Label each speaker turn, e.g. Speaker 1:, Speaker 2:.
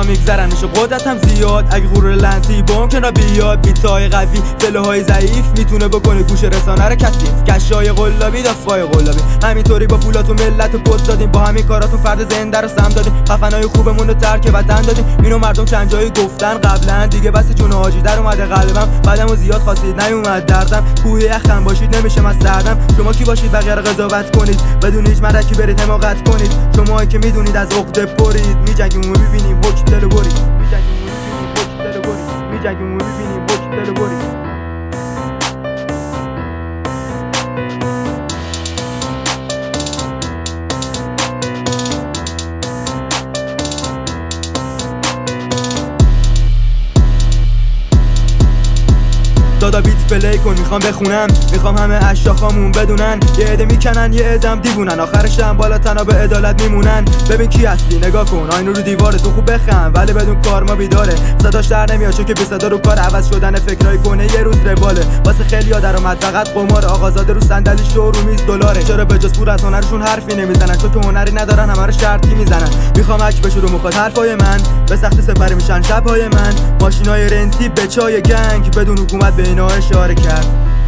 Speaker 1: روزا میگذرنش و قدرتم زیاد. اگه غرور لنتی ممکنه بیاد، بیتای قوی فلوهای ضعیف میتونه بکنه گوش رسانه رو کثیف. کشای قلابی دافای قلابی، همینطوری با پولاتون ملت پست دادیم، با همین کاراتون فرد زنده رو سم دادیم، خفنای خوبمون رو ترک وطن دادیم. اینو مردم چند جایی گفتن قبلا، دیگه بس جون حاجی در اومده قلبم. بعدمو زیاد خواستید نیومد دردم، کوه یخم باشید نمیشه من سردم. شما کی باشید بقیه رو قضاوت کنید، بدون هیچ مدرکی برید حماقت کنید. شما که میدونید از عقده برید، میجنگیم و میبینیم حکم دل برید، میجنگیم و میبینیم حکم دل برید. دادا بیت پلی کن میخوام بخونم، میخوام همه اشاخامون بدونن. یه عده میکنن یه عدم دیوونن، آخرشم بالا تنها به عدالت میمونن. ببین کی هستی نگاه کن، آینه رو دیواره، تو خوب بخم ولی بدون کارما بیداره. صداش در نمیاد چون که بی صدا رو کار، عوض شدن فکرای کنه یه روز رواله. واسه خیلیا درآمد فقط قمار، آقازاده رو صندلی شو رو میز دلاره. چرا به جز پور از هنرشون حرفی نمیزنن؟ چون که هنری ندارن همه رو شرطی میزنن. میخوام اک بشه رو مخاط حرفای من، به سختی سپری میشن شبهای من. ماشینای رنتی به چای گنگ، بدون حکومت به اینا اشاره کرد.